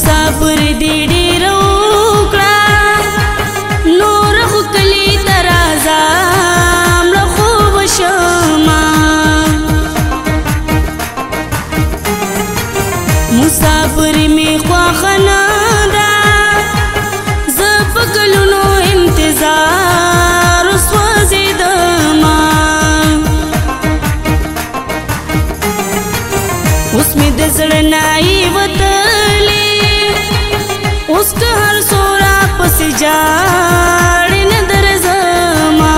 مسافر دی ډیر وکړه نور خو کلی ته راځه مړه خو به شمه مسافر می خوښه نه ده زه په کلونو انتظار سوځېدمه اوس مې د زړه نایي وتلې اوس که هر څو راپسې جاړې نه درځمه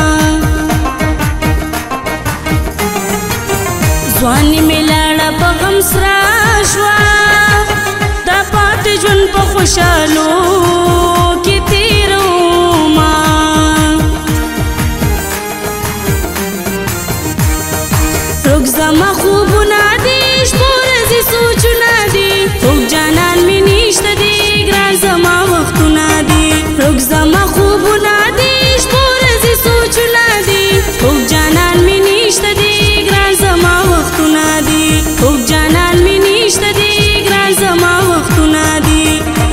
ځواني مې لاړه په غم سره شوه دا پاتې ژوند په خوشحالو کې تېرومه روږ زما خوبونه دي شپو ورځې سوچونه دي خوږ جانان مې نشته دی ګران زما وختونه دي روږ زما خوبونه دي شپو ورځې سوچونه دي خوږ جانان مې نشته دی ګران زما وختونه دي خوږ جانان مې نشته دی ګران زما وختونه دي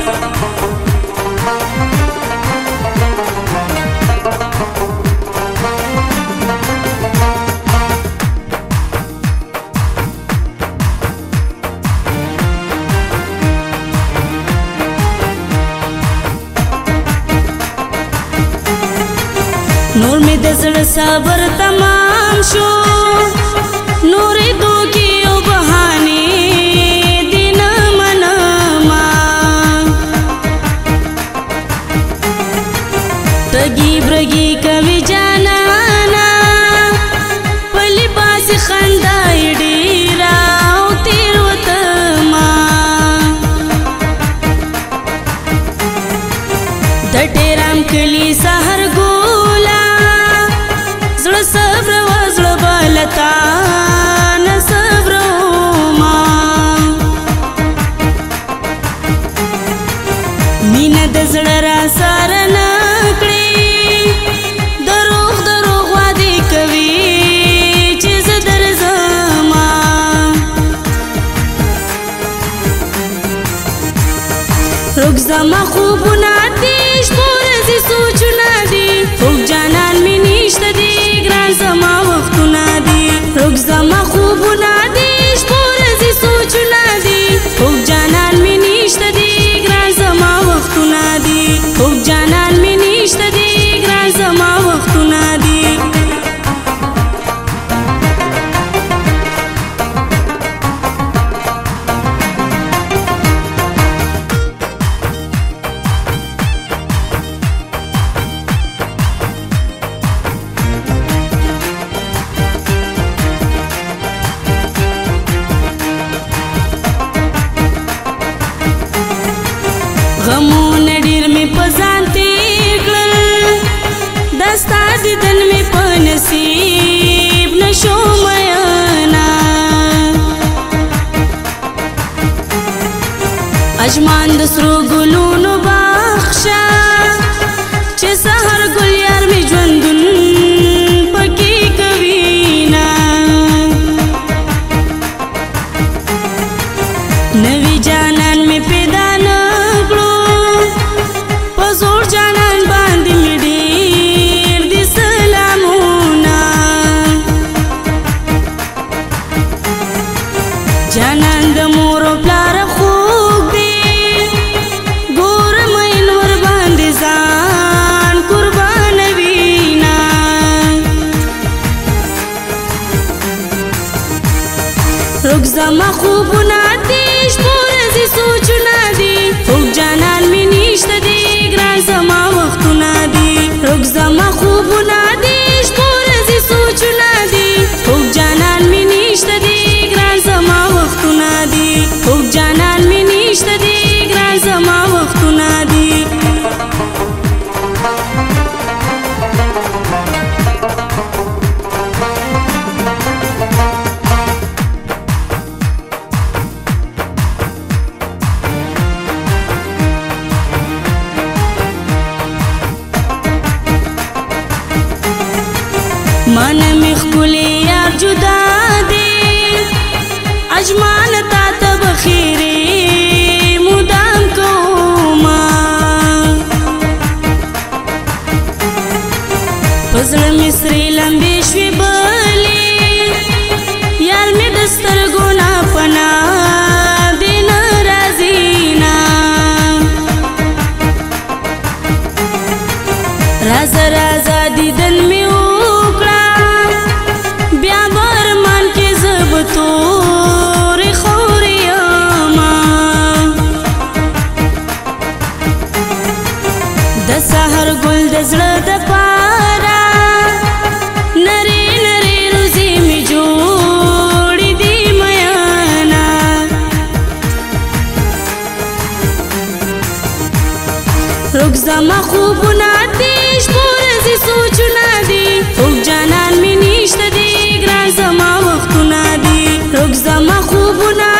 نور می د زړه صبر تمام شو نورې دوکې او بهانې دې نه منمه تږي برګي کوي جانانه په لباس خندا یې ډېره او تېروتمه د ډېرام کلي سهر صبر و زړه بلتا نه صبرومه مینه د زړه را سره نه کړې دروغ دروغ وعدې کوي چې زه درځمه روږ زما خوبونه دي شپو ورځې سوچونه دي خوږ جانان مې نشته دی زما وختونه دي روږ زما خوبونه دي شپو ورځې سوچونه دي خوږ جانان مې نشته دی ګران زما وختونه دي خوږ جانان مې نشته دی ګران زما وختونه دي غمونه ډېر مې په ځان تېر کړل دا ستا دیدن مې په نصیب نه شو میینه اجمان د سرو ګلونو بخشه چې سهار ګل یار مې ژوندون پکې کوینه نوي جانان مې پیدا نه زور جانان باندې مې ډېر دي سلامونه جانان د مور او پلار خوږ دی ګور مین ور باندې ځان قربانوینه روږ زما خوبونه دي شپو ورځې سوچونه دي خوږ جانان مې نشته دی زما وختونه دي روږ زما خوبونه دي شپو ورځې سوچونه دي خوږ جانان مې نشته دی ګران زما وختونه دي خوږ جانان مې نشته دی ګران زما وختونه دي من می خکلی یار جدا دی اجمان تا تب خیری مدا د سحر ګل د زړه د پاره نری نری روزي می جوړې دي میانا روک زما خوبونه دي شپورزي سوچونه دي اوږ جانان می نشته دي ګران زما وختونه دي روک زما خوبونه